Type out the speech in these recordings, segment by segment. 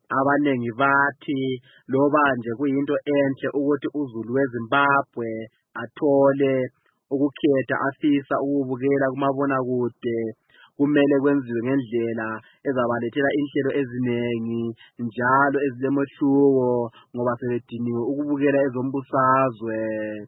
abanengi bathi loba nje kuyinto enhle ukuthi uZulu weZimbabwe athole ukukhetha afisa ukubukela kumabonakude, kumele kwenziwe ngendlela ezabalethela inhlelo ezinengi njalo ezilemehluko ngoba sebediniwe ukubukela ezombusazwe.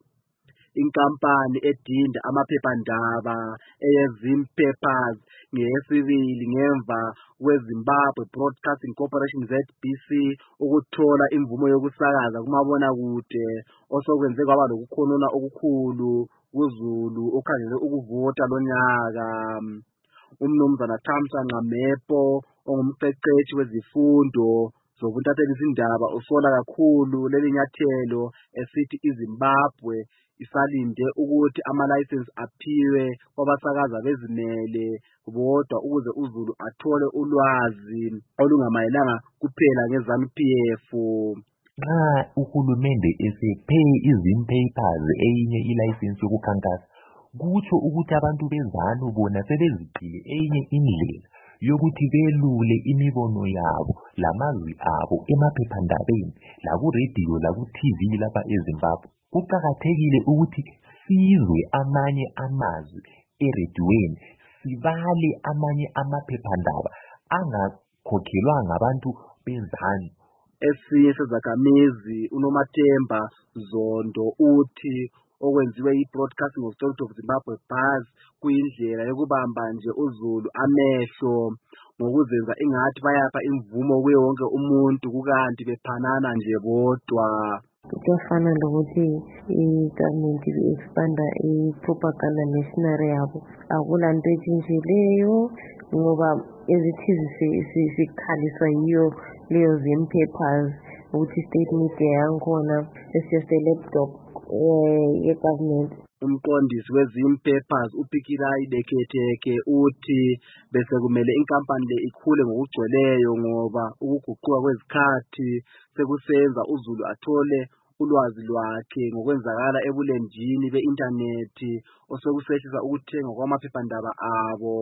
Inkampani edinda amaphephandaba eyeZim Papers ngeyesibili ngemva kweZimbabwe Broadcasting Corporation ZBC ukuthola imvumo yokusakaza kumabonakude, osokwenze kwaba lokukhonona okukhulu kuZulu okhangele ukuvota lonyaka. Umnumzana Thamsanqa Mepo ongumqeqeshi wezifundo zobuntathelizindaba usola kakhulu leli nyathelo esithi iZimbabwe isalinde ukuthi amalayisensi aphiwe kwabasakaza bezimele bodwa ukuze uZulu athole ulwazi olungamayelanga kuphela ngeZANU-PF. Nxa uhulumende esephe iZim Papers eyinye ilayisensi yokukhankasa, kutsho ukuthi abantu beZANU bona sebeziqile eyinye indlela yokuthi belule imibono yabo lamazwi abo emaphephandabeni laku-radio laku-TV lapha eZimbabwe. Kuqakathekile ukuthi sizwe amanye amazwi erediyweni, sibale amanye amaphephandaba angakhokhelwa ngabantu beZANU. Esinye sezakhamizi uNomathemba Zondo uthi okwenziwe yi-Broadcasting Authority of Zimbabwe BAZ kuyindlela yokubamba nje uZulu amehlo ngokuzenza ingathi bayapha imvumo kuye wonke umuntu kukanti bephanana nje bodwa. Kuyafana lokuthi i-government expanda i-propaganda machinery yabo, akulanto etshintshileyo ngoba ezithi sikhaliswa yiyo leyo Zim Papers ukuthi state media yankhona it's just a laptop ye-government. Umqondisi weZim Papers uPikirai Deketeke uthi bese kumele inkampani le ikhule ngokugcweleyo ngoba ukuguquka kwezikhathi sekusenza uZulu athole ulwazi lwakhe ngokwenzakala ebulenjini be-intanethi osekusehlisa ukuthenga kwamaphephandaba abo.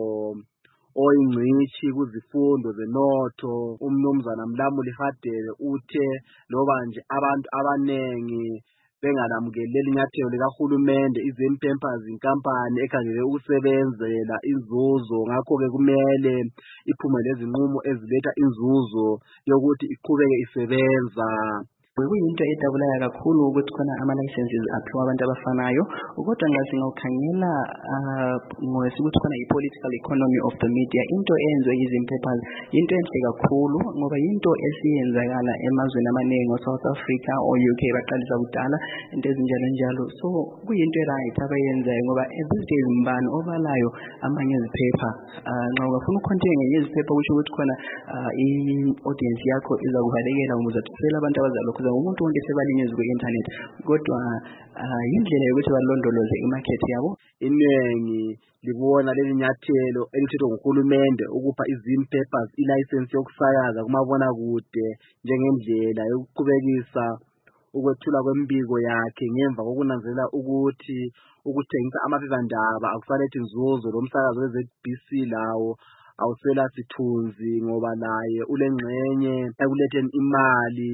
Oyingcitshi kuzifundo zenotho umnumzana Mlamuli Hadebe uthe loba nje abantu abanengi bengalamukeli leli nyathelo likahulumende, iZim Papers inkampani ekhangele ukusebenzela inzuzo, ngakho-ke kumele iphume lezinqumo eziletha inzuzo yokuthi iqhubeke isebenza. Kuyinto edabulayo kakhulu ukuthi khona ama-licenses aphiwa abantu abafanayo, kodwa nxa singawukhangela ngokuthi khona i-political economy of the media, into eyenziwe yiZim Papers into enhle kakhulu ngoba yinto esiyenzakala emazweni amaningi o-South Africa o-UK baqalisa kudala into ezinjalo njalo. So kuyinto right abayenzayo ngoba these days mbani obalayo amanye iziphepha. Nxa ungafuna ukhontinue ngenye iziphepha kusho ukuthi khona i-audience yakho izakubalekela ukuze uthole abantu abazalokho umuntu wonke sebalinyezwe ku-internet, kodwa indlela yokuthi balondoloze imarket yabo. Inengi libona leli nyathelo elithethwe nguhulumende ukupha iZim Papers ilayisensi yokusakaza kumabonakude njengendlela yokuqhubekisa ukwethula kwembiko yakhe ngemva kokunanzelela ukuthi ukuthengisa amaphephandaba akusalethi inzuzo, lomsakazo we-ZBC lawo awusela sithunzi ngoba naye ulengxenye ekuletheni imali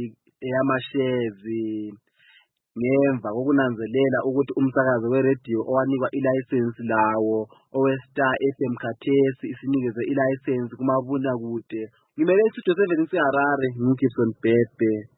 eyamashezi. Ngemva kokunanzelela ukuthi umsakazo we-radio owanikwa ilayisensi lawo owe-Star FM khathesi isinikeze ilayisensi kumabonakude. Ngimele iStudio 7 eHarare, ngingibson Bhebhe.